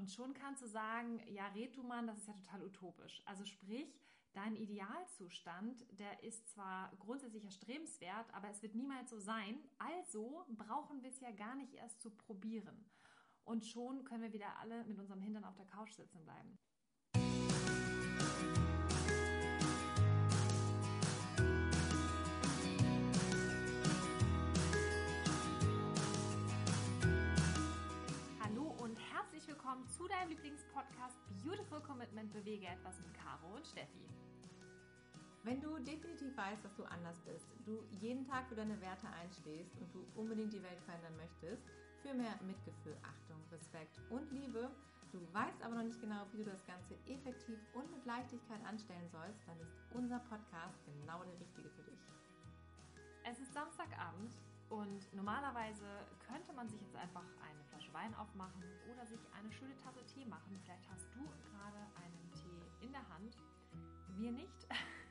Und schon kannst du sagen, ja, red du Mann, das ist ja total utopisch. Also sprich, dein Idealzustand, der ist zwar grundsätzlich erstrebenswert, aber es wird niemals so sein. Also brauchen wir es ja gar nicht erst zu probieren. Und schon können wir wieder alle mit unserem Hintern auf der Couch sitzen bleiben. Hallo und herzlich willkommen zu deinem Lieblingspodcast Beautiful Commitment, bewege etwas mit Caro und Steffi. Wenn du definitiv weißt, dass du anders bist, du jeden Tag für deine Werte einstehst und du unbedingt die Welt verändern möchtest, für mehr Mitgefühl, Achtung, Respekt und Liebe, du weißt aber noch nicht genau, wie du das Ganze effektiv und mit Leichtigkeit anstellen sollst, dann ist unser Podcast genau der richtige für dich. Es ist Samstagabend und normalerweise könnte man sich jetzt einfach eine Flasche Wein aufmachen oder sich eine schöne Tasse Tee machen. Vielleicht hast du gerade einen Tee in der Hand. Wir nicht.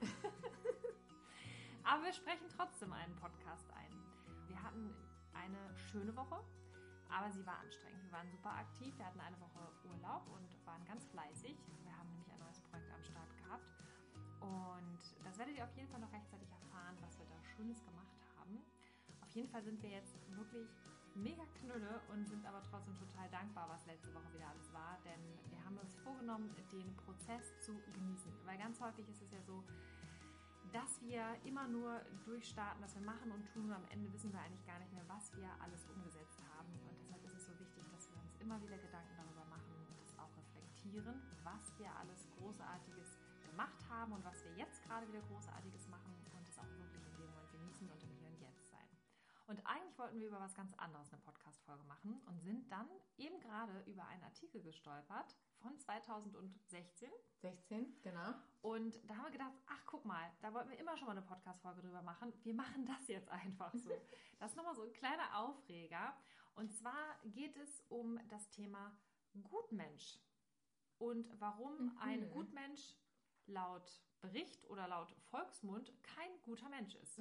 Aber wir sprechen trotzdem einen Podcast ein. Wir hatten eine schöne Woche, aber sie war anstrengend. Wir waren super aktiv. Wir hatten eine Woche Urlaub und waren ganz fleißig. Wir haben nämlich ein neues Projekt am Start gehabt. Und das werdet ihr auf jeden Fall noch rechtzeitig erfahren, was wir da Schönes gemacht haben. Auf jeden Fall sind wir jetzt wirklich mega knülle und sind aber trotzdem total dankbar, was letzte Woche wieder alles war. Denn wir haben uns vorgenommen, den Prozess zu genießen. Weil ganz häufig ist es ja so, dass wir immer nur durchstarten, dass wir machen und tun und am Ende wissen wir eigentlich gar nicht mehr, was wir alles umgesetzt haben. Und deshalb ist es so wichtig, dass wir uns immer wieder Gedanken darüber machen und das auch reflektieren, was wir alles Großartiges gemacht haben und was wir jetzt gerade wieder Großartiges machen und es auch wirklich in dem Moment genießen und im Hier und Jetzt sein. Und eigentlich wollten wir über was ganz anderes eine Podcast-Folge machen und sind dann eben gerade über einen Artikel gestolpert von 2016. 16, genau. Und da haben wir gedacht, ach guck mal, da wollten wir immer schon mal eine Podcast-Folge drüber machen. Wir machen das jetzt einfach so. Das ist nochmal so ein kleiner Aufreger. Und zwar geht es um das Thema Gutmensch und warum ein Gutmensch laut Bericht oder laut Volksmund kein guter Mensch ist.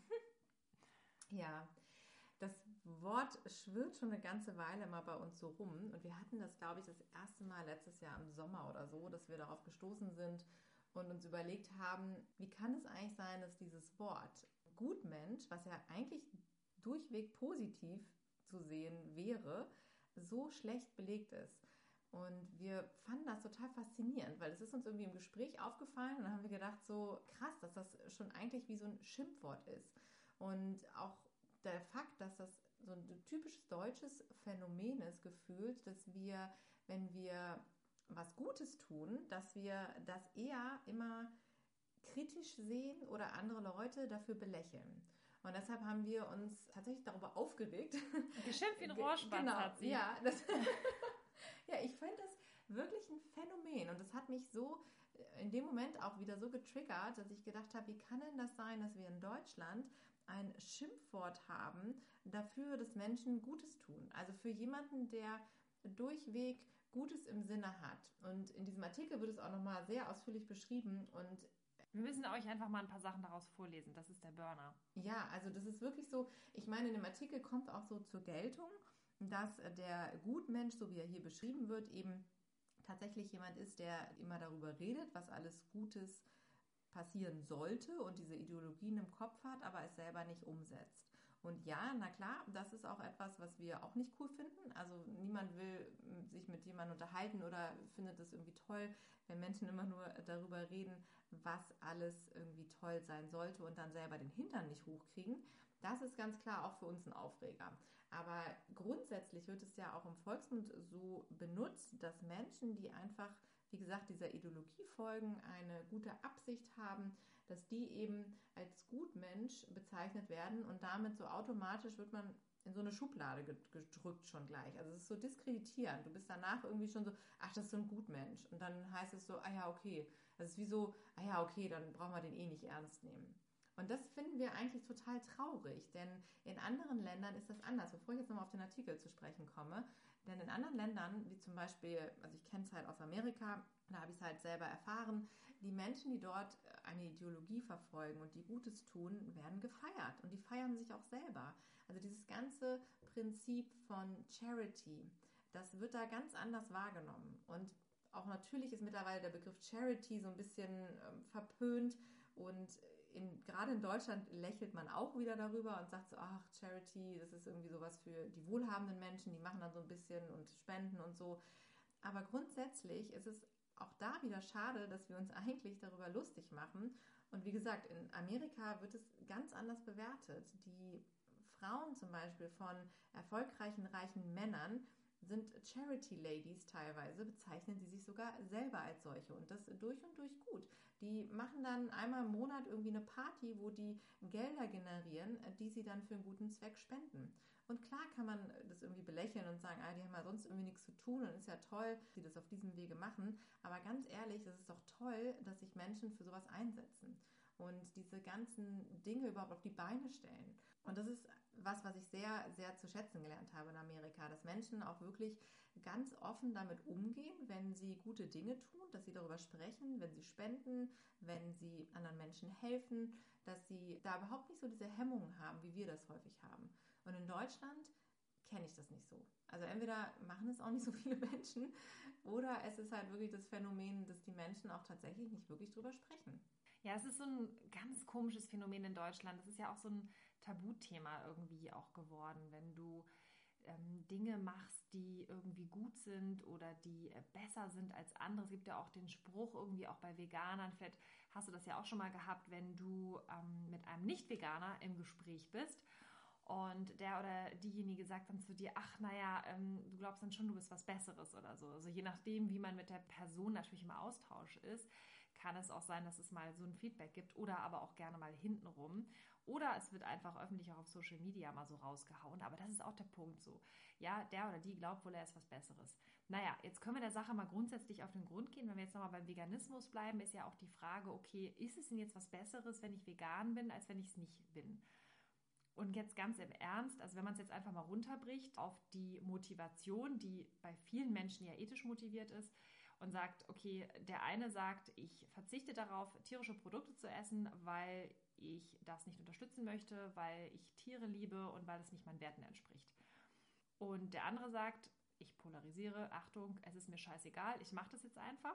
Ja, das Wort schwirrt schon eine ganze Weile mal bei uns so rum. Und wir hatten das, glaube ich, das erste Mal letztes Jahr im Sommer oder so, dass wir darauf gestoßen sind und uns überlegt haben, wie kann es eigentlich sein, dass dieses Wort Gutmensch, was ja eigentlich durchweg positiv zu sehen wäre, so schlecht belegt ist. Und wir fanden das total faszinierend, weil es ist uns irgendwie im Gespräch aufgefallen und dann haben wir gedacht, so krass, dass das schon eigentlich wie so ein Schimpfwort ist. Und auch der Fakt, dass das so ein typisches deutsches Phänomen ist, gefühlt, dass wir, wenn wir was Gutes tun, dass wir das eher immer kritisch sehen oder andere Leute dafür belächeln. Und deshalb haben wir uns tatsächlich darüber aufgeregt. Geschimpft wie ein Rohrspatz genau, hat sie. Ja, ja, ich fand das wirklich ein Phänomen und das hat mich so in dem Moment auch wieder so getriggert, dass ich gedacht habe, wie kann denn das sein, dass wir in Deutschland ein Schimpfwort haben dafür, dass Menschen Gutes tun? Also für jemanden, der durchweg Gutes im Sinne hat. Und in diesem Artikel wird es auch nochmal sehr ausführlich beschrieben und wir müssen euch einfach mal ein paar Sachen daraus vorlesen. Das ist der Burner. ja, also das ist wirklich so, ich meine, in dem Artikel kommt auch so zur Geltung, dass der Gutmensch, so wie er hier beschrieben wird, eben tatsächlich jemand ist, der immer darüber redet, was alles Gutes passieren sollte und diese Ideologien im Kopf hat, aber es selber nicht umsetzt. Und ja, na klar, das ist auch etwas, was wir auch nicht cool finden. Also niemand will sich mit jemandem unterhalten oder findet es irgendwie toll, wenn Menschen immer nur darüber reden, was alles irgendwie toll sein sollte und dann selber den Hintern nicht hochkriegen. Das ist ganz klar auch für uns ein Aufreger. Aber grundsätzlich wird es ja auch im Volksmund so benutzt, dass Menschen, die einfach, wie gesagt, dieser Ideologie folgen, eine gute Absicht haben, dass die eben als Gutmensch bezeichnet werden und damit so automatisch wird man in so eine Schublade gedrückt schon gleich. Also es ist so diskreditierend. Du bist danach irgendwie schon so, ach, das ist so ein Gutmensch. Und dann heißt es so, ah ja, okay. Das ist wie so, ah ja, okay, dann brauchen wir den eh nicht ernst nehmen. Und das finden wir eigentlich total traurig, denn in anderen Ländern ist das anders. Bevor ich jetzt nochmal auf den Artikel zu sprechen komme, denn in anderen Ländern, wie zum Beispiel, also ich kenne es halt aus Amerika, da habe ich es halt selber erfahren, die Menschen, die dort eine Ideologie verfolgen und die Gutes tun, werden gefeiert und die feiern sich auch selber. Also dieses ganze Prinzip von Charity, das wird da ganz anders wahrgenommen. Und auch natürlich ist mittlerweile der Begriff Charity so ein bisschen verpönt und gerade in Deutschland lächelt man auch wieder darüber und sagt so, ach, Charity, das ist irgendwie sowas für die wohlhabenden Menschen, die machen dann so ein bisschen und spenden und so. Aber grundsätzlich ist es auch da wieder schade, dass wir uns eigentlich darüber lustig machen. Und wie gesagt, in Amerika wird es ganz anders bewertet. Die Frauen zum Beispiel von erfolgreichen, reichen Männern sind Charity Ladies teilweise, bezeichnen sie sich sogar selber als solche und das durch und durch gut. Die machen dann einmal im Monat irgendwie eine Party, wo die Gelder generieren, die sie dann für einen guten Zweck spenden. Und klar kann man das irgendwie belächeln und sagen, die haben ja sonst irgendwie nichts zu tun und ist ja toll, dass sie das auf diesem Wege machen. Aber ganz ehrlich, es ist doch toll, dass sich Menschen für sowas einsetzen und diese ganzen Dinge überhaupt auf die Beine stellen. Und das ist was ich sehr, sehr zu schätzen gelernt habe in Amerika, dass Menschen auch wirklich ganz offen damit umgehen, wenn sie gute Dinge tun, dass sie darüber sprechen, wenn sie spenden, wenn sie anderen Menschen helfen, dass sie da überhaupt nicht so diese Hemmungen haben, wie wir das häufig haben. Und in Deutschland kenne ich das nicht so. Also entweder machen es auch nicht so viele Menschen oder es ist halt wirklich das Phänomen, dass die Menschen auch tatsächlich nicht wirklich drüber sprechen. Ja, es ist so ein ganz komisches Phänomen in Deutschland. Das ist ja auch so ein Tabuthema irgendwie auch geworden, wenn du Dinge machst, die irgendwie gut sind oder die besser sind als andere. Es gibt ja auch den Spruch irgendwie auch bei Veganern, vielleicht hast du das ja auch schon mal gehabt, wenn du mit einem Nicht-Veganer im Gespräch bist und der oder diejenige sagt dann zu dir, ach naja, du glaubst dann schon, du bist was Besseres oder so. Also je nachdem, wie man mit der Person natürlich im Austausch ist, kann es auch sein, dass es mal so ein Feedback gibt oder aber auch gerne mal hintenrum. Oder es wird einfach öffentlich auch auf Social Media mal so rausgehauen. Aber das ist auch der Punkt so. Ja, der oder die glaubt wohl, er ist was Besseres. Naja, jetzt können wir der Sache mal grundsätzlich auf den Grund gehen. Wenn wir jetzt nochmal beim Veganismus bleiben, ist ja auch die Frage, okay, ist es denn jetzt was Besseres, wenn ich vegan bin, als wenn ich es nicht bin? Und jetzt ganz im Ernst, also wenn man es jetzt einfach mal runterbricht auf die Motivation, die bei vielen Menschen ja ethisch motiviert ist, und sagt, okay, der eine sagt, ich verzichte darauf, tierische Produkte zu essen, weil ich das nicht unterstützen möchte, weil ich Tiere liebe und weil es nicht meinen Werten entspricht. Und der andere sagt, ich polarisiere, Achtung, es ist mir scheißegal, ich mache das jetzt einfach.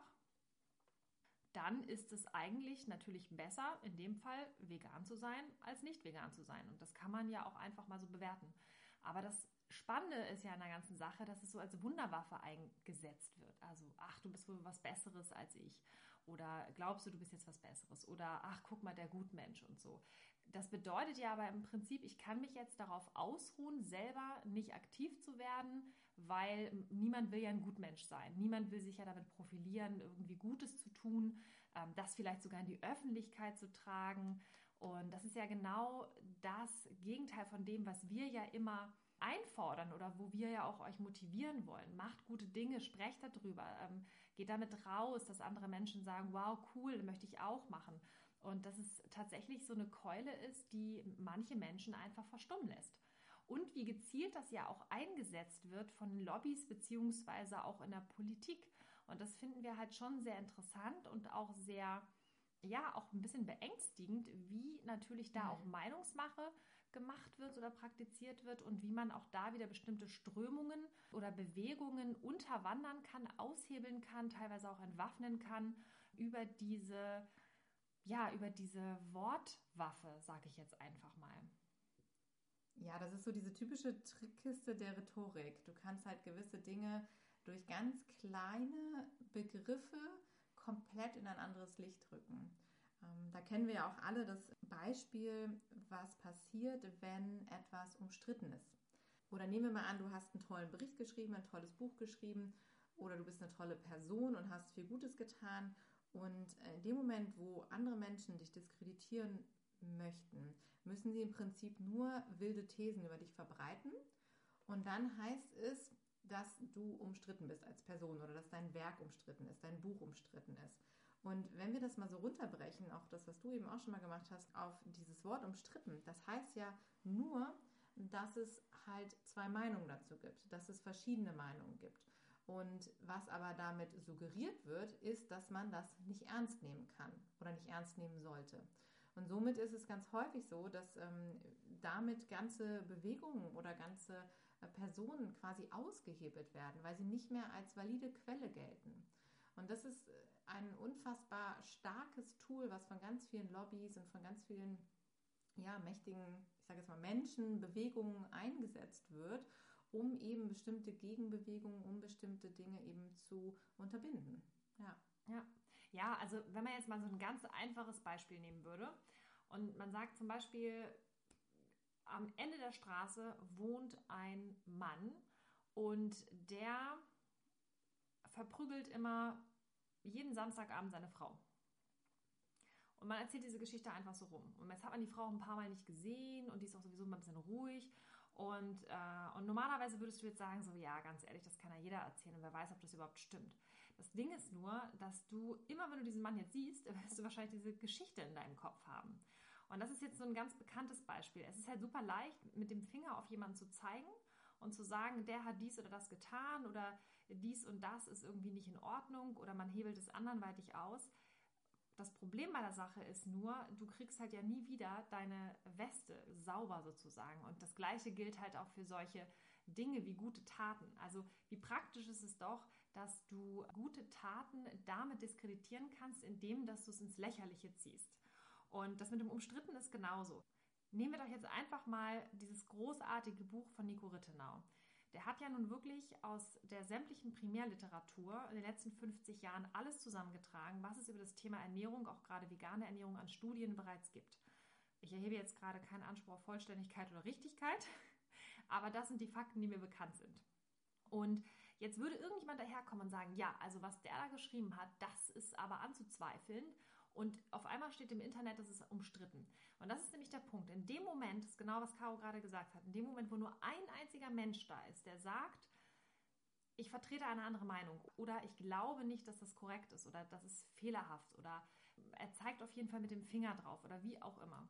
Dann ist es eigentlich natürlich besser, in dem Fall vegan zu sein, als nicht vegan zu sein. Und das kann man ja auch einfach mal so bewerten. Aber das Spannende ist ja an der ganzen Sache, dass es so als Wunderwaffe eingesetzt wird. Also, ach, du bist wohl was Besseres als ich. Oder glaubst du, du bist jetzt was Besseres? Oder ach, guck mal, der Gutmensch und so. Das bedeutet ja aber im Prinzip, ich kann mich jetzt darauf ausruhen, selber nicht aktiv zu werden, weil niemand will ja ein Gutmensch sein. Niemand will sich ja damit profilieren, irgendwie Gutes zu tun, das vielleicht sogar in die Öffentlichkeit zu tragen. Und das ist ja genau das Gegenteil von dem, was wir ja immer einfordern oder wo wir ja auch euch motivieren wollen. Macht gute Dinge, sprecht darüber, geht damit raus, dass andere Menschen sagen, wow, cool, möchte ich auch machen. Und dass es tatsächlich so eine Keule ist, die manche Menschen einfach verstummen lässt. Und wie gezielt das ja auch eingesetzt wird von Lobbys beziehungsweise auch in der Politik. Und das finden wir halt schon sehr interessant und auch sehr, ja, auch ein bisschen beängstigend, wie natürlich da auch Meinungsmache gemacht wird oder praktiziert wird und wie man auch da wieder bestimmte Strömungen oder Bewegungen unterwandern kann, aushebeln kann, teilweise auch entwaffnen kann über diese Wortwaffe, sage ich jetzt einfach mal. Ja, das ist so diese typische Trickkiste der Rhetorik. Du kannst halt gewisse Dinge durch ganz kleine Begriffe komplett in ein anderes Licht rücken. Da kennen wir ja auch alle das Beispiel, was passiert, wenn etwas umstritten ist. Oder nehmen wir mal an, du hast einen tollen Bericht geschrieben, ein tolles Buch geschrieben oder du bist eine tolle Person und hast viel Gutes getan. Und in dem Moment, wo andere Menschen dich diskreditieren möchten, müssen sie im Prinzip nur wilde Thesen über dich verbreiten. Und dann heißt es, dass du umstritten bist als Person oder dass dein Werk umstritten ist, dein Buch umstritten ist. Und wenn wir das mal so runterbrechen, auch das, was du eben auch schon mal gemacht hast, auf dieses Wort umstritten, das heißt ja nur, dass es halt zwei Meinungen dazu gibt, dass es verschiedene Meinungen gibt. Und was aber damit suggeriert wird, ist, dass man das nicht ernst nehmen kann oder nicht ernst nehmen sollte. Und somit ist es ganz häufig so, dass damit ganze Bewegungen oder ganze Personen quasi ausgehebelt werden, weil sie nicht mehr als valide Quelle gelten. Und das ist ein unfassbar starkes Tool, was von ganz vielen Lobbys und von ganz vielen mächtigen, ich sage jetzt mal Menschen, Bewegungen eingesetzt wird, um eben bestimmte Gegenbewegungen, um bestimmte Dinge eben zu unterbinden. Ja, also wenn man jetzt mal so ein ganz einfaches Beispiel nehmen würde und man sagt zum Beispiel, am Ende der Straße wohnt ein Mann und der verprügelt immer jeden Samstagabend seine Frau. Und man erzählt diese Geschichte einfach so rum. Und jetzt hat man die Frau ein paar Mal nicht gesehen und die ist auch sowieso mal ein bisschen ruhig. Und normalerweise würdest du jetzt sagen, so ja, ganz ehrlich, das kann ja jeder erzählen und wer weiß, ob das überhaupt stimmt. Das Ding ist nur, dass du immer, wenn du diesen Mann jetzt siehst, wirst du wahrscheinlich diese Geschichte in deinem Kopf haben. Und das ist jetzt so ein ganz bekanntes Beispiel. Es ist halt super leicht, mit dem Finger auf jemanden zu zeigen und zu sagen, der hat dies oder das getan oder dies und das ist irgendwie nicht in Ordnung oder man hebelt es anderweitig aus. Das Problem bei der Sache ist nur, du kriegst halt ja nie wieder deine Weste sauber sozusagen. Und das Gleiche gilt halt auch für solche Dinge wie gute Taten. Also wie praktisch ist es doch, dass du gute Taten damit diskreditieren kannst, indem dass du es ins Lächerliche ziehst. Und das mit dem Umstritten ist genauso. Nehmen wir doch jetzt einfach mal dieses großartige Buch von Nico Rittenau. Der hat ja nun wirklich aus der sämtlichen Primärliteratur in den letzten 50 Jahren alles zusammengetragen, was es über das Thema Ernährung, auch gerade vegane Ernährung, an Studien bereits gibt. Ich erhebe jetzt gerade keinen Anspruch auf Vollständigkeit oder Richtigkeit, aber das sind die Fakten, die mir bekannt sind. Und jetzt würde irgendjemand daherkommen und sagen, ja, also was der da geschrieben hat, das ist aber anzuzweifeln. Und auf einmal steht im Internet, das ist umstritten. Und das ist nämlich der Punkt. In dem Moment, das ist genau, was Caro gerade gesagt hat, in dem Moment, wo nur ein einziger Mensch da ist, der sagt, ich vertrete eine andere Meinung oder ich glaube nicht, dass das korrekt ist oder das ist fehlerhaft oder er zeigt auf jeden Fall mit dem Finger drauf oder wie auch immer.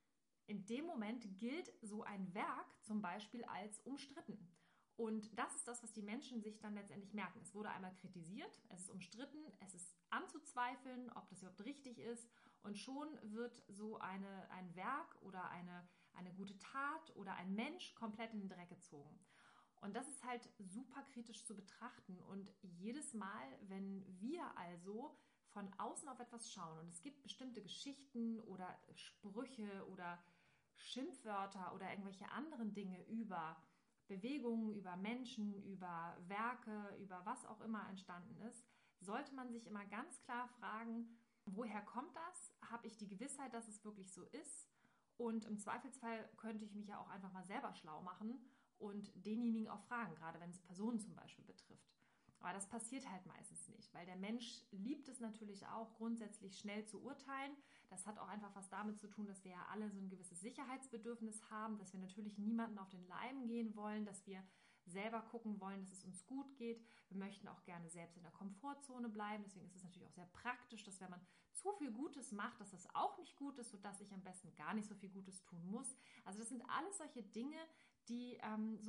In dem Moment gilt so ein Werk zum Beispiel als umstritten. Und das ist das, was die Menschen sich dann letztendlich merken. Es wurde einmal kritisiert, es ist umstritten, es ist anzuzweifeln, ob das überhaupt richtig ist. Und schon wird so ein Werk oder eine gute Tat oder ein Mensch komplett in den Dreck gezogen. Und das ist halt super kritisch zu betrachten. Und jedes Mal, wenn wir also von außen auf etwas schauen und es gibt bestimmte Geschichten oder Sprüche oder Schimpfwörter oder irgendwelche anderen Dinge über Bewegungen, über Menschen, über Werke, über was auch immer entstanden ist, sollte man sich immer ganz klar fragen, woher kommt das? Habe ich die Gewissheit, dass es wirklich so ist? Und im Zweifelsfall könnte ich mich ja auch einfach mal selber schlau machen und denjenigen auch fragen, gerade wenn es Personen zum Beispiel betrifft. Aber das passiert halt meistens nicht, weil der Mensch liebt es natürlich auch, grundsätzlich schnell zu urteilen. Das hat auch einfach was damit zu tun, dass wir ja alle so ein gewisses Sicherheitsbedürfnis haben, dass wir natürlich niemanden auf den Leim gehen wollen, dass wir selber gucken wollen, dass es uns gut geht. Wir möchten auch gerne selbst in der Komfortzone bleiben. Deswegen ist es natürlich auch sehr praktisch, dass wenn man zu viel Gutes macht, dass das auch nicht gut ist, sodass ich am besten gar nicht so viel Gutes tun muss. Also das sind alles solche Dinge, die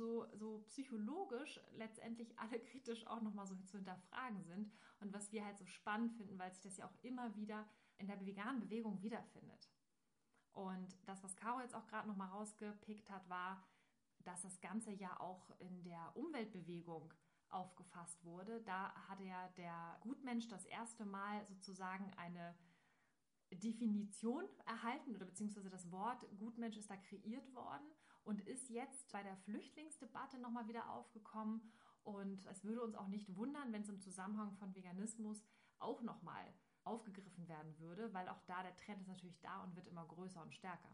so psychologisch letztendlich alle kritisch auch nochmal so zu hinterfragen sind und was wir halt so spannend finden, weil sich das ja auch immer wieder in der veganen Bewegung wiederfindet. Und das, was Caro jetzt auch gerade nochmal rausgepickt hat, war, dass das Ganze ja auch in der Umweltbewegung aufgefasst wurde. Da hatte ja der Gutmensch das erste Mal sozusagen eine Definition erhalten oder beziehungsweise das Wort Gutmensch ist da kreiert worden und ist jetzt bei der Flüchtlingsdebatte nochmal wieder aufgekommen. Und es würde uns auch nicht wundern, wenn es im Zusammenhang von Veganismus auch nochmal aufgegriffen werden würde, weil auch da der Trend ist natürlich da und wird immer größer und stärker.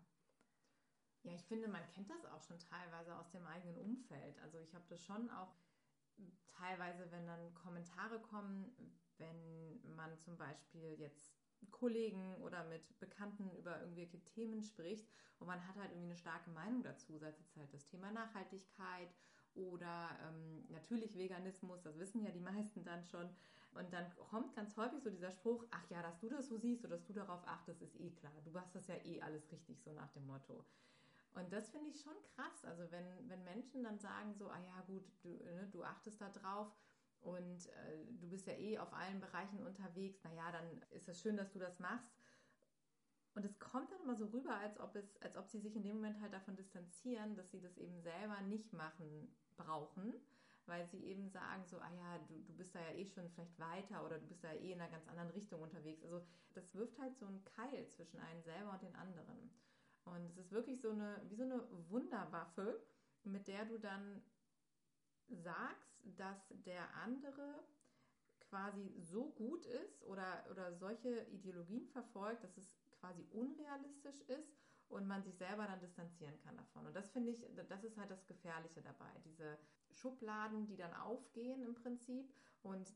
Ja, ich finde, man kennt das auch schon teilweise aus dem eigenen Umfeld. Also ich habe das schon auch teilweise, wenn dann Kommentare kommen, wenn man zum Beispiel jetzt Kollegen oder mit Bekannten über irgendwelche Themen spricht und man hat halt irgendwie eine starke Meinung dazu, sei es jetzt halt das Thema Nachhaltigkeit oder natürlich Veganismus, das wissen ja die meisten dann schon. Und dann kommt ganz häufig so dieser Spruch, ach ja, dass du das so siehst oder dass du darauf achtest, ist eh klar. Du machst das ja eh alles richtig, so nach dem Motto. Und das finde ich schon krass. Also wenn Menschen dann sagen so, ah ja gut, du achtest da drauf und du bist ja eh auf allen Bereichen unterwegs, naja, dann ist es schön, dass du das machst. Und es kommt dann immer so rüber, als ob sie sich in dem Moment halt davon distanzieren, dass sie das eben selber nicht machen brauchen, weil sie eben sagen so, ah ja, du bist da ja eh schon vielleicht weiter oder du bist da ja eh in einer ganz anderen Richtung unterwegs. Also das wirft halt so einen Keil zwischen einen selber und den anderen. Und es ist wirklich wie so eine Wunderwaffe, mit der du dann sagst, dass der andere quasi so gut ist oder solche Ideologien verfolgt, dass es quasi unrealistisch ist und man sich selber dann distanzieren kann davon. Und das finde ich, das ist halt das Gefährliche dabei. Diese Schubladen, die dann aufgehen im Prinzip und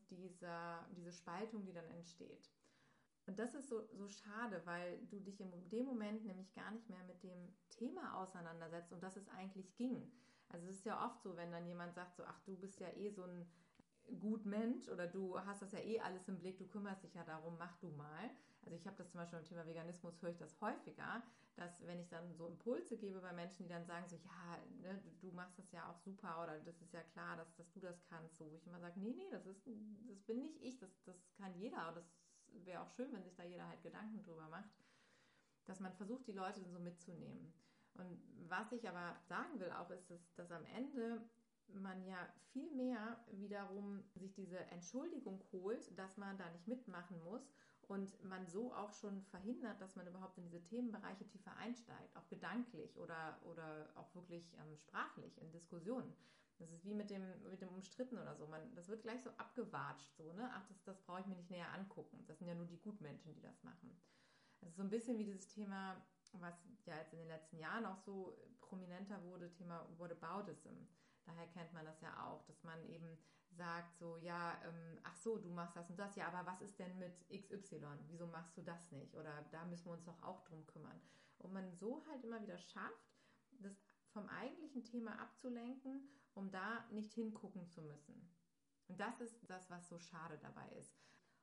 diese Spaltung, die dann entsteht. Und das ist so schade, weil du dich in dem Moment nämlich gar nicht mehr mit dem Thema auseinandersetzt, um das es eigentlich ging. Also es ist ja oft so, wenn dann jemand sagt so, ach, du bist ja eh so ein gut Mensch oder du hast das ja eh alles im Blick, du kümmerst dich ja darum, mach du mal. Also ich habe das zum Beispiel beim Thema Veganismus, höre ich das häufiger, dass wenn ich dann so Impulse gebe bei Menschen, die dann sagen so, ja, ne, du machst das ja auch super oder das ist ja klar, dass du das kannst, so, wo ich immer sage, nee, das bin nicht ich, das kann jeder und das wäre auch schön, wenn sich da jeder halt Gedanken drüber macht, dass man versucht, die Leute so mitzunehmen. Und was ich aber sagen will auch, ist, dass am Ende man ja viel mehr wiederum sich diese Entschuldigung holt, dass man da nicht mitmachen muss und man so auch schon verhindert, dass man überhaupt in diese Themenbereiche tiefer einsteigt, auch gedanklich oder auch wirklich sprachlich in Diskussionen. Das ist wie mit dem Umstritten oder so. Das wird gleich so abgewatscht, so, ne? Ach, das brauche ich mir nicht näher angucken. Das sind ja nur die Gutmenschen, die das machen. Das ist so ein bisschen wie dieses Thema, was ja jetzt in den letzten Jahren auch so prominenter wurde, Thema Whataboutism. Daher kennt man das ja auch, dass man eben sagt so, ja, ach so, du machst das und das, ja, aber was ist denn mit XY? Wieso machst du das nicht? Oder da müssen wir uns doch auch drum kümmern. Und man so halt immer wieder schafft, das vom eigentlichen Thema abzulenken, um da nicht hingucken zu müssen. Und das ist das, was so schade dabei ist.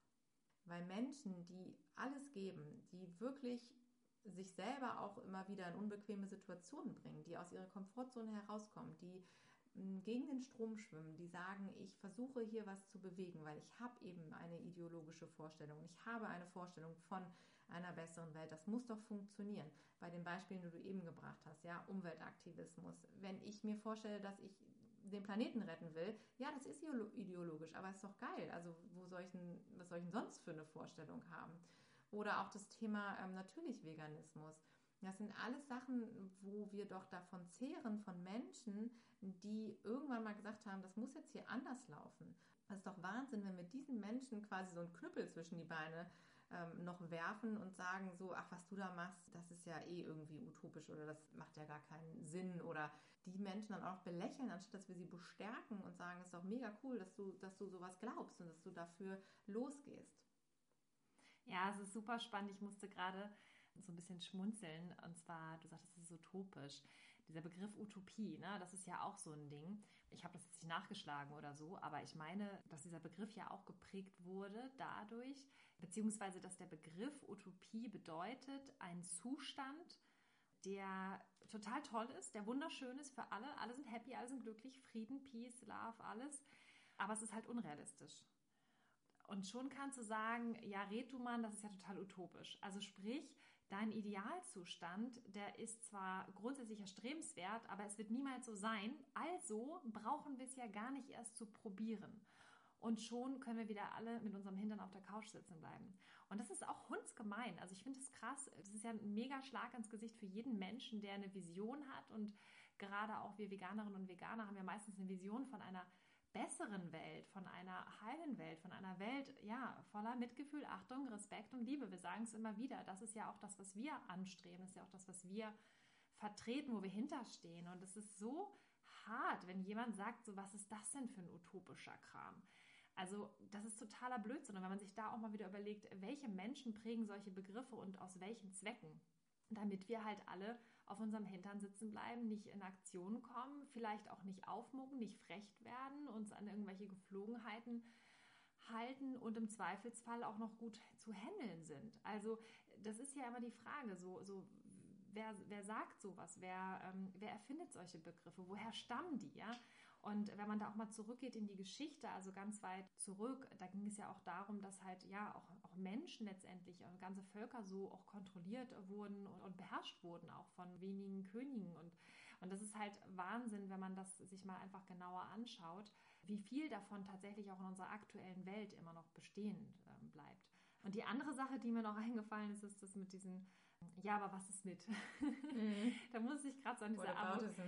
Weil Menschen, die alles geben, die wirklich sich selber auch immer wieder in unbequeme Situationen bringen, die aus ihrer Komfortzone herauskommen, die gegen den Strom schwimmen, die sagen, ich versuche hier was zu bewegen, weil ich habe eben eine ideologische Vorstellung, ich habe eine Vorstellung von einer besseren Welt, das muss doch funktionieren. Bei den Beispielen, die du eben gebracht hast, ja, Umweltaktivismus. Wenn ich mir vorstelle, dass ich den Planeten retten will, ja, das ist ideologisch, aber ist doch geil. Also was soll ich denn sonst für eine Vorstellung haben? Oder auch das Thema natürlich Veganismus. Das sind alles Sachen, wo wir doch davon zehren, von Menschen, die irgendwann mal gesagt haben, das muss jetzt hier anders laufen. Das ist doch Wahnsinn, wenn wir diesen Menschen quasi so einen Knüppel zwischen die Beine noch werfen und sagen so, ach, was du da machst, das ist ja eh irgendwie utopisch oder das macht ja gar keinen Sinn oder die Menschen dann auch belächeln, anstatt dass wir sie bestärken und sagen, es ist doch mega cool, dass du sowas glaubst und dass du dafür losgehst. Ja, es ist super spannend. Ich musste gerade so ein bisschen schmunzeln. Und zwar, du sagtest, es ist utopisch. Dieser Begriff Utopie, ne, das ist ja auch so ein Ding. Ich habe das jetzt nicht nachgeschlagen oder so, aber ich meine, dass dieser Begriff ja auch geprägt wurde dadurch, beziehungsweise dass der Begriff Utopie bedeutet, ein Zustand, der total toll ist, der wunderschön ist für alle. Alle sind happy, alle sind glücklich, Frieden, Peace, Love, alles. Aber es ist halt unrealistisch. Und schon kannst du sagen, ja, Retuman, das ist ja total utopisch. Also sprich, dein Idealzustand, der ist zwar grundsätzlich erstrebenswert, aber es wird niemals so sein. Also brauchen wir es ja gar nicht erst zu probieren. Und schon können wir wieder alle mit unserem Hintern auf der Couch sitzen bleiben. Und das ist auch hundsgemein. Also ich finde es krass. Das ist ja ein mega Schlag ins Gesicht für jeden Menschen, der eine Vision hat. Und gerade auch wir Veganerinnen und Veganer haben ja meistens eine Vision von einer besseren Welt, von einer heilen Welt, von einer Welt, ja, voller Mitgefühl, Achtung, Respekt und Liebe. Wir sagen es immer wieder. Das ist ja auch das, was wir anstreben. Das ist ja auch das, was wir vertreten, wo wir hinterstehen. Und es ist so hart, wenn jemand sagt, so, was ist das denn für ein utopischer Kram? Also das ist totaler Blödsinn. Und wenn man sich da auch mal wieder überlegt, welche Menschen prägen solche Begriffe und aus welchen Zwecken, damit wir halt alle auf unserem Hintern sitzen bleiben, nicht in Aktion kommen, vielleicht auch nicht aufmucken, nicht frech werden, uns an irgendwelche Geflogenheiten halten und im Zweifelsfall auch noch gut zu handeln sind. Also das ist ja immer die Frage, wer sagt sowas, wer erfindet solche Begriffe, woher stammen die, ja? Und wenn man da auch mal zurückgeht in die Geschichte, also ganz weit zurück, da ging es ja auch darum, dass halt ja auch Menschen letztendlich, ganze Völker so auch kontrolliert wurden und beherrscht wurden, auch von wenigen Königen. Und das ist halt Wahnsinn, wenn man das sich mal einfach genauer anschaut, wie viel davon tatsächlich auch in unserer aktuellen Welt immer noch bestehen bleibt. Und die andere Sache, die mir noch eingefallen ist, ist das mit diesen, ja, aber was ist mit? Da muss ich gerade so an diese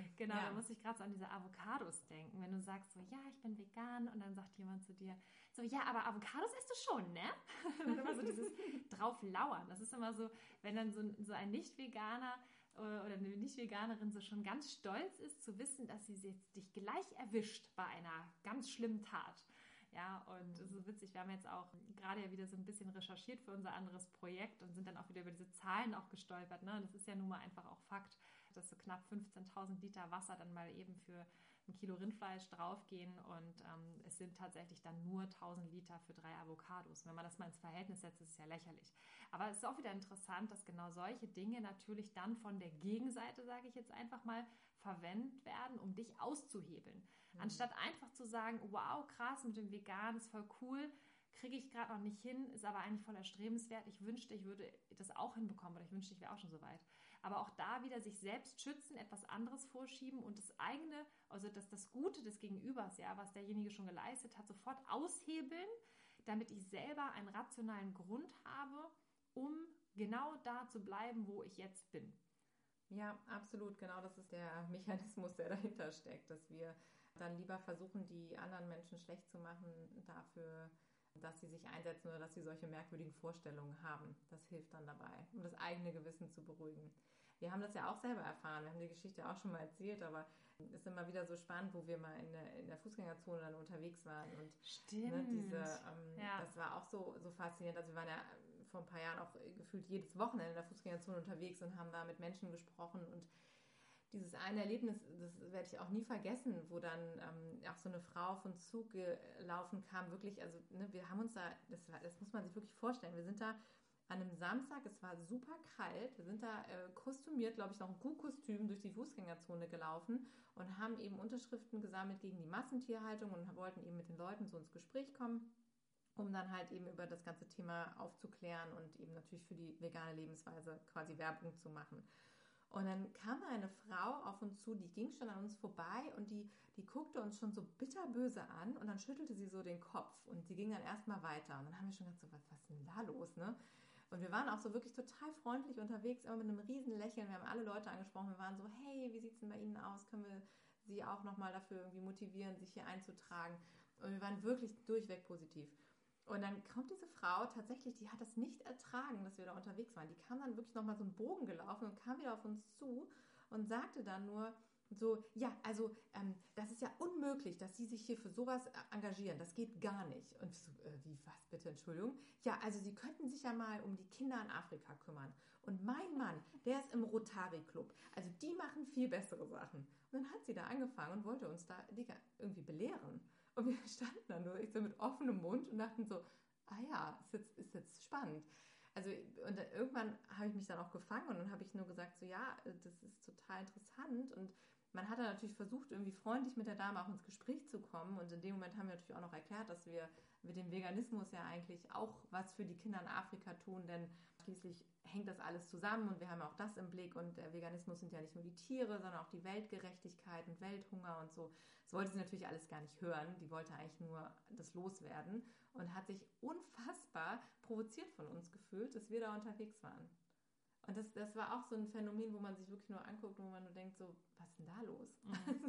da muss ich gerade so an diese Avocados denken. Wenn du sagst so, ja, ich bin vegan und dann sagt jemand zu dir so, ja, aber Avocados isst du schon, ne? Und immer so dieses drauf lauern. Das ist immer so, wenn dann so ein Nicht-Veganer oder eine Nicht-Veganerin so schon ganz stolz ist, zu wissen, dass sie jetzt dich gleich erwischt bei einer ganz schlimmen Tat. Ja, und es ist witzig, wir haben jetzt auch gerade ja wieder so ein bisschen recherchiert für unser anderes Projekt und sind dann auch wieder über diese Zahlen auch gestolpert. Ne? Und das ist ja nun mal einfach auch Fakt, dass so knapp 15.000 Liter Wasser dann mal eben für ein Kilo Rindfleisch draufgehen und es sind tatsächlich dann nur 1.000 Liter für 3 Avocados. Wenn man das mal ins Verhältnis setzt, ist es ja lächerlich. Aber es ist auch wieder interessant, dass genau solche Dinge natürlich dann von der Gegenseite, sage ich jetzt einfach mal, verwendet werden, um dich auszuhebeln. Anstatt einfach zu sagen, wow, krass, mit dem Vegan ist voll cool, kriege ich gerade noch nicht hin, ist aber eigentlich voll erstrebenswert. Ich wünschte, ich würde das auch hinbekommen oder ich wünschte, ich wäre auch schon so weit. Aber auch da wieder sich selbst schützen, etwas anderes vorschieben und das eigene, also das Gute des Gegenübers, ja, was derjenige schon geleistet hat, sofort aushebeln, damit ich selber einen rationalen Grund habe, um genau da zu bleiben, wo ich jetzt bin. Ja, absolut. Genau, das ist der Mechanismus, der dahinter steckt, dass wir dann lieber versuchen, die anderen Menschen schlecht zu machen dafür, dass sie sich einsetzen oder dass sie solche merkwürdigen Vorstellungen haben. Das hilft dann dabei, um das eigene Gewissen zu beruhigen. Wir haben das ja auch selber erfahren. Wir haben die Geschichte auch schon mal erzählt, aber es ist immer wieder so spannend, wo wir mal in der Fußgängerzone dann unterwegs waren. Und Stimmt. Das war auch so faszinierend. Also wir waren ja vor ein paar Jahren auch gefühlt jedes Wochenende in der Fußgängerzone unterwegs und haben da mit Menschen gesprochen und dieses eine Erlebnis, das werde ich auch nie vergessen, wo dann auch so eine Frau von Zug gelaufen kam, wirklich, also wir haben uns da, das muss man sich wirklich vorstellen, wir sind da an einem Samstag, es war super kalt, wir sind da kostümiert, glaube ich, noch ein Kuhkostüm durch die Fußgängerzone gelaufen und haben eben Unterschriften gesammelt gegen die Massentierhaltung und wollten eben mit den Leuten so ins Gespräch kommen, um dann halt eben über das ganze Thema aufzuklären und eben natürlich für die vegane Lebensweise quasi Werbung zu machen. Und dann kam da eine Frau auf uns zu, die ging schon an uns vorbei und die guckte uns schon so bitterböse an und dann schüttelte sie so den Kopf und sie ging dann erstmal weiter. Und dann haben wir schon gedacht, so, was ist denn da los, ne? Und wir waren auch so wirklich total freundlich unterwegs, immer mit einem riesen Lächeln. Wir haben alle Leute angesprochen, wir waren so, hey, wie sieht's denn bei Ihnen aus? Können wir Sie auch nochmal dafür irgendwie motivieren, sich hier einzutragen? Und wir waren wirklich durchweg positiv. Und dann kommt diese Frau, tatsächlich, die hat das nicht ertragen, dass wir da unterwegs waren. Die kam dann wirklich nochmal so einen Bogen gelaufen und kam wieder auf uns zu und sagte dann nur so, ja, also das ist ja unmöglich, dass Sie sich hier für sowas engagieren. Das geht gar nicht. Und so, wie, was bitte, Entschuldigung? Ja, also Sie könnten sich ja mal um die Kinder in Afrika kümmern. Und mein Mann, der ist im Rotary Club. Also die machen viel bessere Sachen. Und dann hat sie da angefangen und wollte uns da irgendwie belehren. Und wir standen dann nur so mit offenem Mund und dachten so, ah ja, ist jetzt spannend. Also und irgendwann habe ich mich dann auch gefangen und dann habe ich nur gesagt, so ja, das ist total interessant und man hat dann natürlich versucht, irgendwie freundlich mit der Dame auch ins Gespräch zu kommen und in dem Moment haben wir natürlich auch noch erklärt, dass wir mit dem Veganismus ja eigentlich auch was für die Kinder in Afrika tun, denn schließlich hängt das alles zusammen und wir haben auch das im Blick und der Veganismus sind ja nicht nur die Tiere, sondern auch die Weltgerechtigkeit und Welthunger und so. Das wollte sie natürlich alles gar nicht hören, die wollte eigentlich nur das loswerden und hat sich unfassbar provoziert von uns gefühlt, dass wir da unterwegs waren. Und das war auch so ein Phänomen, wo man sich wirklich nur anguckt und wo man nur denkt so, was ist denn da los?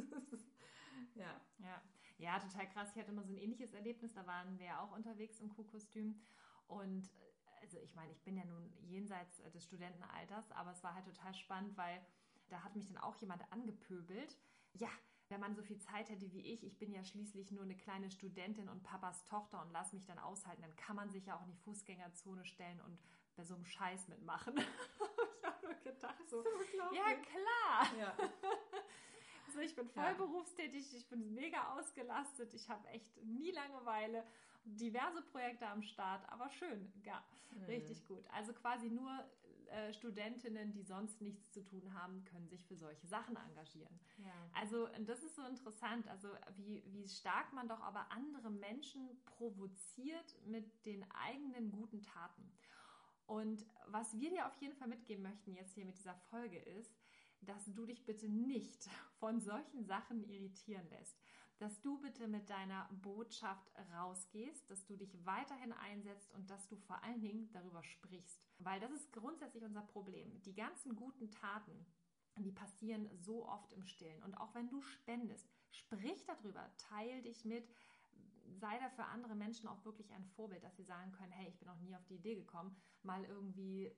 Ja, total krass. Ich hatte immer so ein ähnliches Erlebnis, da waren wir ja auch unterwegs im Kuhkostüm und also ich meine, ich bin ja nun jenseits des Studentenalters, aber es war halt total spannend, weil da hat mich dann auch jemand angepöbelt. Ja, wenn man so viel Zeit hätte wie ich bin ja schließlich nur eine kleine Studentin und Papas Tochter und lass mich dann aushalten, dann kann man sich ja auch in die Fußgängerzone stellen und bei so einem Scheiß mitmachen. Ich habe nur gedacht so, ja klar. Ja. Also ich bin voll berufstätig, ich bin mega ausgelastet, ich habe echt nie Langeweile, diverse Projekte am Start, aber schön, ja, richtig gut. Also quasi nur Studentinnen, die sonst nichts zu tun haben, können sich für solche Sachen engagieren. Ja. Also das ist so interessant, also wie stark man doch aber andere Menschen provoziert mit den eigenen guten Taten. Und was wir dir auf jeden Fall mitgeben möchten jetzt hier mit dieser Folge ist, dass du dich bitte nicht von solchen Sachen irritieren lässt, dass du bitte mit deiner Botschaft rausgehst, dass du dich weiterhin einsetzt und dass du vor allen Dingen darüber sprichst. Weil das ist grundsätzlich unser Problem. Die ganzen guten Taten, die passieren so oft im Stillen. Und auch wenn du spendest, sprich darüber, teil dich mit, sei da für andere Menschen auch wirklich ein Vorbild, dass sie sagen können, hey, ich bin noch nie auf die Idee gekommen, mal irgendwie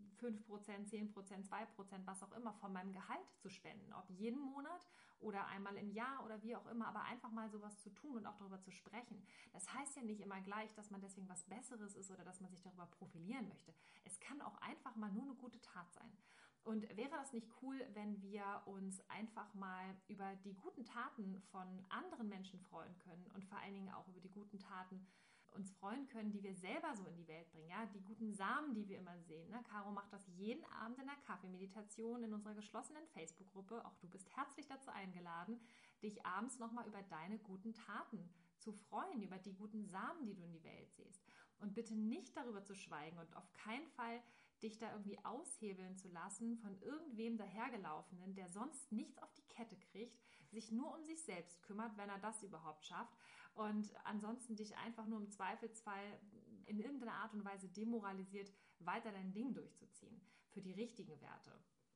5%, 10%, 2%, was auch immer von meinem Gehalt zu spenden. Ob jeden Monat oder einmal im Jahr oder wie auch immer, aber einfach mal sowas zu tun und auch darüber zu sprechen. Das heißt ja nicht immer gleich, dass man deswegen was Besseres ist oder dass man sich darüber profilieren möchte. Es kann auch einfach mal nur eine gute Tat sein. Und wäre das nicht cool, wenn wir uns einfach mal über die guten Taten von anderen Menschen freuen können und vor allen Dingen auch über die guten Taten uns freuen können, die wir selber so in die Welt bringen, ja, die guten Samen, die wir immer sehen. Ne? Caro macht das jeden Abend in der Kaffeemeditation in unserer geschlossenen Facebook-Gruppe. Auch du bist herzlich dazu eingeladen, dich abends nochmal über deine guten Taten zu freuen, über die guten Samen, die du in die Welt siehst. Und bitte nicht darüber zu schweigen und auf keinen Fall dich da irgendwie aushebeln zu lassen von irgendwem dahergelaufenen, der sonst nichts auf die Kette kriegt, sich nur um sich selbst kümmert, wenn er das überhaupt schafft und ansonsten dich einfach nur im Zweifelsfall in irgendeiner Art und Weise demoralisiert, weiter dein Ding durchzuziehen für die richtigen Werte.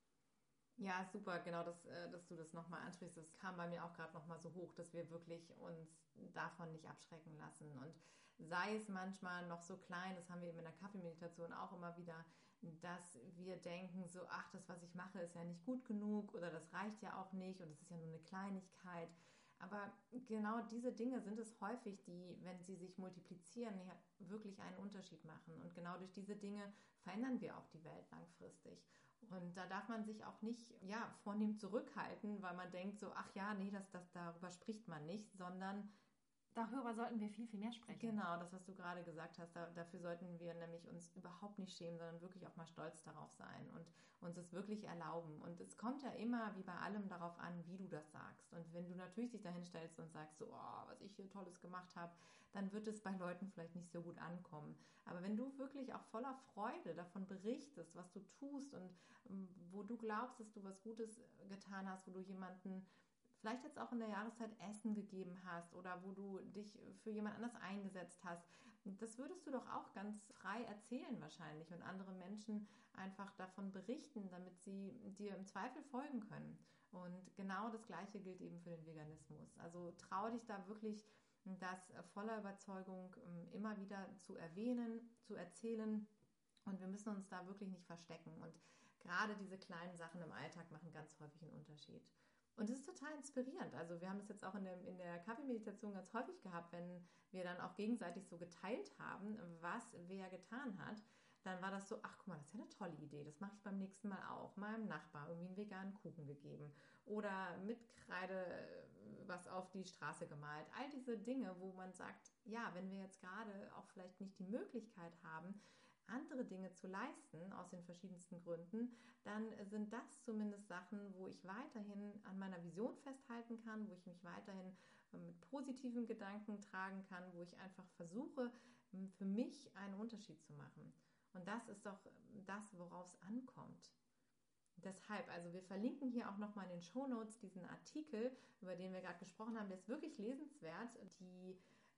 Ja, super, genau, dass du das nochmal ansprichst. Das kam bei mir auch gerade nochmal so hoch, dass wir wirklich uns davon nicht abschrecken lassen. Und sei es manchmal noch so klein, das haben wir eben in der Kaffeemeditation auch immer wieder, dass wir denken so, ach, das, was ich mache, ist ja nicht gut genug oder das reicht ja auch nicht und es ist ja nur eine Kleinigkeit. Aber genau diese Dinge sind es häufig, die, wenn sie sich multiplizieren, ja wirklich einen Unterschied machen. Und genau durch diese Dinge verändern wir auch die Welt langfristig. Und da darf man sich auch nicht, ja, vornehm zurückhalten, weil man denkt so, ach ja, nee, darüber spricht man nicht, sondern darüber sollten wir viel, viel mehr sprechen. Genau, das, was du gerade gesagt hast, dafür sollten wir nämlich uns überhaupt nicht schämen, sondern wirklich auch mal stolz darauf sein und uns es wirklich erlauben. Und es kommt ja immer, wie bei allem, darauf an, wie du das sagst. Und wenn du natürlich dich dahin stellst und sagst, so, oh, was ich hier Tolles gemacht habe, dann wird es bei Leuten vielleicht nicht so gut ankommen. Aber wenn du wirklich auch voller Freude davon berichtest, was du tust und wo du glaubst, dass du was Gutes getan hast, wo du jemanden vielleicht jetzt auch in der Jahreszeit Essen gegeben hast oder wo du dich für jemand anders eingesetzt hast. Das würdest du doch auch ganz frei erzählen wahrscheinlich und andere Menschen einfach davon berichten, damit sie dir im Zweifel folgen können. Und genau das Gleiche gilt eben für den Veganismus. Also trau dich da wirklich, das voller Überzeugung immer wieder zu erwähnen, zu erzählen. Und wir müssen uns da wirklich nicht verstecken. Und gerade diese kleinen Sachen im Alltag machen ganz häufig einen Unterschied. Und es ist total inspirierend. Also wir haben das jetzt auch in der Kaffeemeditation ganz häufig gehabt, wenn wir dann auch gegenseitig so geteilt haben, was wer getan hat. Dann war das so, ach guck mal, das ist ja eine tolle Idee, das mache ich beim nächsten Mal auch. Meinem Nachbar irgendwie einen veganen Kuchen gegeben oder mit Kreide was auf die Straße gemalt. All diese Dinge, wo man sagt, ja, wenn wir jetzt gerade auch vielleicht nicht die Möglichkeit haben, andere Dinge zu leisten, aus den verschiedensten Gründen, dann sind das zumindest Sachen, wo ich weiterhin an meiner Vision festhalten kann, wo ich mich weiterhin mit positiven Gedanken tragen kann, wo ich einfach versuche, für mich einen Unterschied zu machen. Und das ist doch das, worauf es ankommt. Deshalb, also wir verlinken hier auch nochmal in den Shownotes diesen Artikel, über den wir gerade gesprochen haben, der ist wirklich lesenswert. Die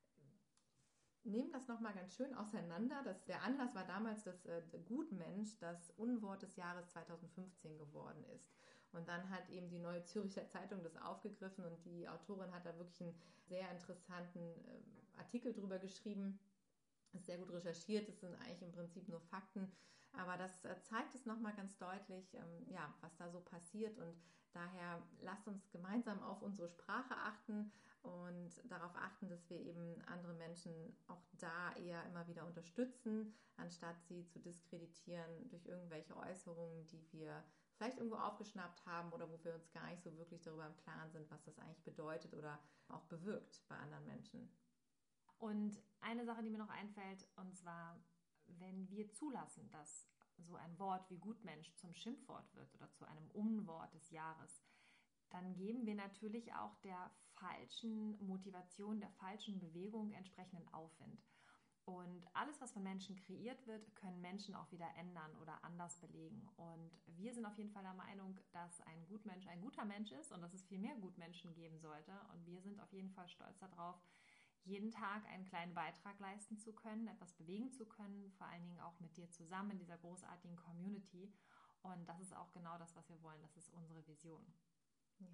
nehmen das nochmal ganz schön auseinander. Der Anlass war damals, dass Gutmensch das Unwort des Jahres 2015 geworden ist. Und dann hat eben die Neue Zürcher Zeitung das aufgegriffen und die Autorin hat da wirklich einen sehr interessanten Artikel drüber geschrieben. Ist sehr gut recherchiert, es sind eigentlich im Prinzip nur Fakten, aber das zeigt es nochmal ganz deutlich, ja, was da so passiert und daher lasst uns gemeinsam auf unsere Sprache achten und darauf achten, dass wir eben andere Menschen auch da eher immer wieder unterstützen, anstatt sie zu diskreditieren durch irgendwelche Äußerungen, die wir vielleicht irgendwo aufgeschnappt haben oder wo wir uns gar nicht so wirklich darüber im Klaren sind, was das eigentlich bedeutet oder auch bewirkt bei anderen Menschen. Und eine Sache, die mir noch einfällt, und zwar, wenn wir zulassen, dass so ein Wort wie Gutmensch zum Schimpfwort wird oder zu einem Unwort des Jahres, dann geben wir natürlich auch der falschen Motivation, der falschen Bewegung entsprechenden Aufwind. Und alles, was von Menschen kreiert wird, können Menschen auch wieder ändern oder anders belegen. Und wir sind auf jeden Fall der Meinung, dass ein Gutmensch ein guter Mensch ist und dass es viel mehr Gutmenschen geben sollte. Und wir sind auf jeden Fall stolz darauf, jeden Tag einen kleinen Beitrag leisten zu können, etwas bewegen zu können, vor allen Dingen auch mit dir zusammen in dieser großartigen Community. Und das ist auch genau das, was wir wollen. Das ist unsere Vision. Ja.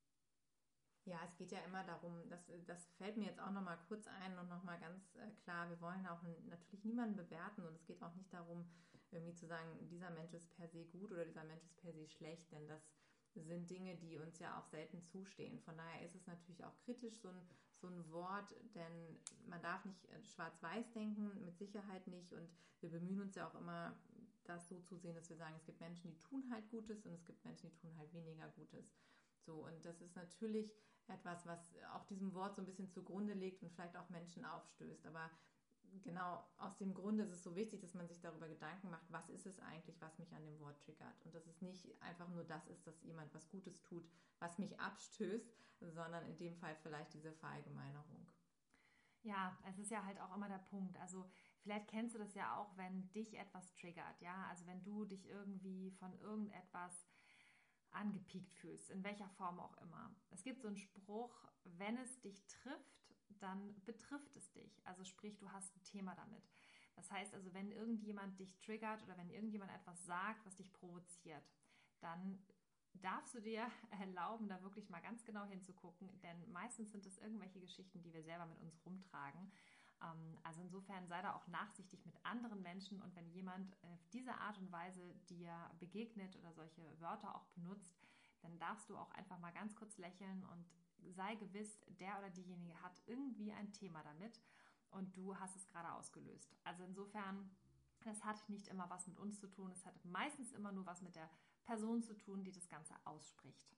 Ja, es geht ja immer darum, das fällt mir jetzt auch nochmal kurz ein und nochmal ganz klar, wir wollen auch natürlich niemanden bewerten und es geht auch nicht darum, irgendwie zu sagen, dieser Mensch ist per se gut oder dieser Mensch ist per se schlecht, denn das sind Dinge, die uns ja auch selten zustehen. Von daher ist es natürlich auch kritisch, so ein Wort, denn man darf nicht schwarz-weiß denken, mit Sicherheit nicht und wir bemühen uns ja auch immer, das so zu sehen, dass wir sagen, es gibt Menschen, die tun halt Gutes und es gibt Menschen, die tun halt weniger Gutes. So, und das ist natürlich etwas, was auch diesem Wort so ein bisschen zugrunde liegt und vielleicht auch Menschen aufstößt. Aber genau aus dem Grunde ist es so wichtig, dass man sich darüber Gedanken macht, was ist es eigentlich, was mich an dem Wort triggert. Und dass es nicht einfach nur das ist, dass jemand was Gutes tut, was mich abstößt, sondern in dem Fall vielleicht diese Verallgemeinerung. Ja, es ist ja halt auch immer der Punkt. Also vielleicht kennst du das ja auch, wenn dich etwas triggert. Ja, also wenn du dich irgendwie von irgendetwas angepiekt fühlst, in welcher Form auch immer. Es gibt so einen Spruch, wenn es dich trifft, dann betrifft es dich. Also sprich, du hast ein Thema damit. Das heißt also, wenn irgendjemand dich triggert oder wenn irgendjemand etwas sagt, was dich provoziert, dann darfst du dir erlauben, da wirklich mal ganz genau hinzugucken, denn meistens sind es irgendwelche Geschichten, die wir selber mit uns rumtragen. Also insofern sei da auch nachsichtig mit anderen Menschen und wenn jemand auf diese Art und Weise dir begegnet oder solche Wörter auch benutzt, dann darfst du auch einfach mal ganz kurz lächeln und sei gewiss, der oder diejenige hat irgendwie ein Thema damit und du hast es gerade ausgelöst. Also insofern, es hat nicht immer was mit uns zu tun, es hat meistens immer nur was mit der Person zu tun, die das Ganze ausspricht.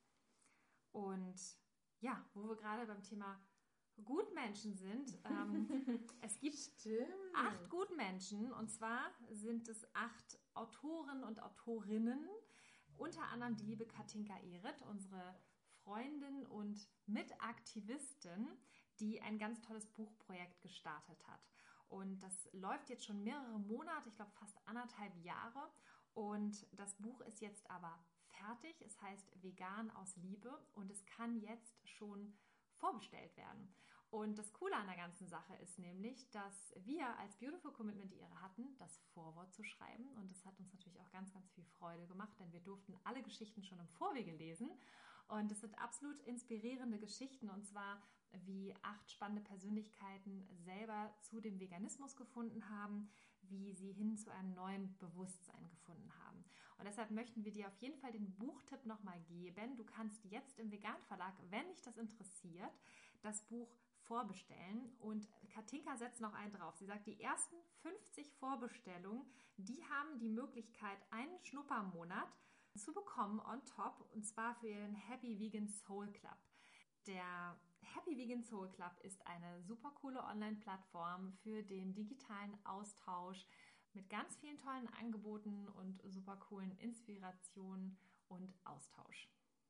Und ja, wo wir gerade beim Thema Gutmenschen sind. Es gibt 8 Gutmenschen und zwar sind es 8 Autoren und Autorinnen, unter anderem die liebe Katinka Ehret, unsere Freundin und Mitaktivistin, die ein ganz tolles Buchprojekt gestartet hat. Und das läuft jetzt schon mehrere Monate, ich glaube fast 1,5 Jahre. Und das Buch ist jetzt aber fertig. Es heißt Vegan aus Liebe und es kann jetzt schon vorbestellt werden. Und das Coole an der ganzen Sache ist nämlich, dass wir als Beautiful Commitment die Ehre hatten, das Vorwort zu schreiben. Und das hat uns natürlich auch ganz, ganz viel Freude gemacht, denn wir durften alle Geschichten schon im Vorwege lesen. Und es sind absolut inspirierende Geschichten und zwar wie 8 spannende Persönlichkeiten selber zu dem Veganismus gefunden haben, wie sie hin zu einem neuen Bewusstsein gefunden haben. Und deshalb möchten wir dir auf jeden Fall den Buchtipp nochmal geben. Du kannst jetzt im Vegan Verlag, wenn dich das interessiert, das Buch vorbestellen. Und Katinka setzt noch einen drauf. Sie sagt, die ersten 50 Vorbestellungen, die haben die Möglichkeit, einen Schnuppermonat zu bekommen on top, und zwar für ihren Happy Vegan Soul Club. Der Happy Vegan Soul Club ist eine super coole Online-Plattform für den digitalen Austausch mit ganz vielen tollen Angeboten und super coolen Inspirationen und Austausch.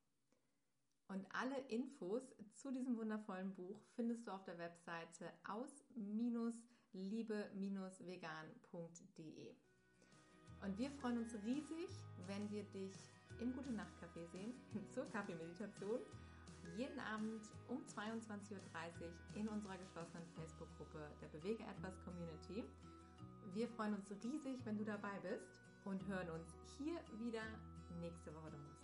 Und alle Infos zu diesem wundervollen Buch findest du auf der Webseite aus-liebe-vegan.de. Und wir freuen uns riesig, wenn wir dich im Gute-Nacht-Café sehen, zur Kaffeemeditation, jeden Abend um 22:30 Uhr in unserer geschlossenen Facebook-Gruppe der Bewege etwas Community. Wir freuen uns riesig, wenn du dabei bist und hören uns hier wieder nächste Woche Donnerstag.